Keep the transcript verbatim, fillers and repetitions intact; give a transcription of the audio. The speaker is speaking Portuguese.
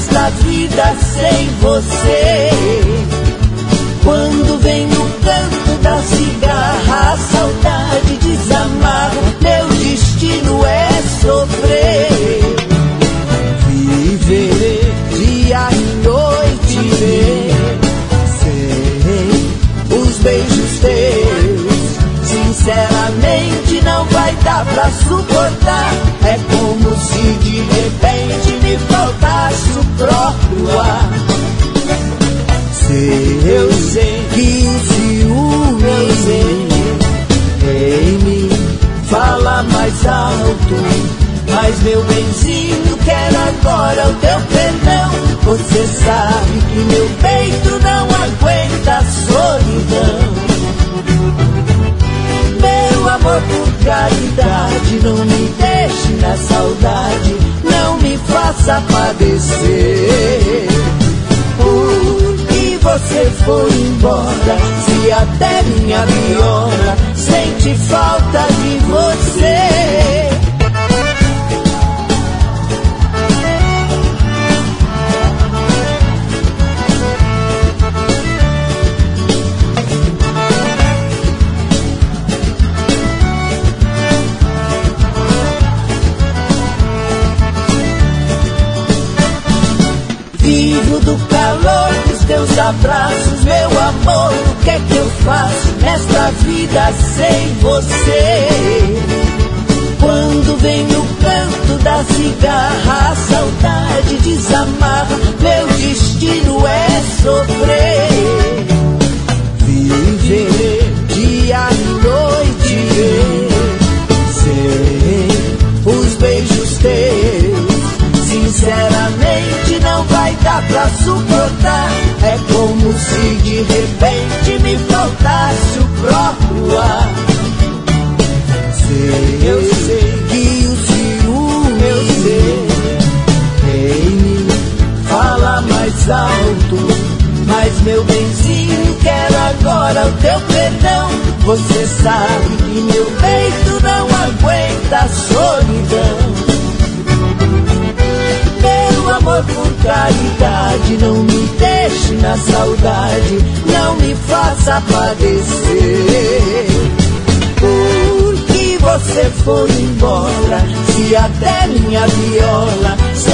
nesta vida sem você. Quando vem no canto da cigarra, a saudade desamarra, meu destino é sofrer. Viver dia e noite, sem os beijos teus, sinceramente não vai dar pra suportar. É como se de repente me faltasse o próprio ar. Eu sei que o ciúme em mim fala mais alto, mas meu benzinho, quero agora o teu perdão. Você sabe que meu peito não aguenta a solidão. Meu amor, por caridade, não me deixe na saudade, não me faça padecer. Porque você foi embora, se até minha viola sente falta de você. Vivo do calor dos teus abraços, meu amor, o que é que eu faço nesta vida sem você? Quando vem no canto da cigarra, a saudade desamarra, meu destino é sofrer. Viver dia e noite sem os beijos teus, sinceramente não vai dar pra suportar. É como se de repente me faltasse o próprio ar. Sei, eu sei que o ciúme, eu sei, em mim fala mais alto, mas meu benzinho, quero agora o teu perdão. Você sabe que meu peito não aguenta a solidão. Meu amor, por caridade, não me deixe na saudade, não me faça padecer. Porque você foi embora, se até minha viola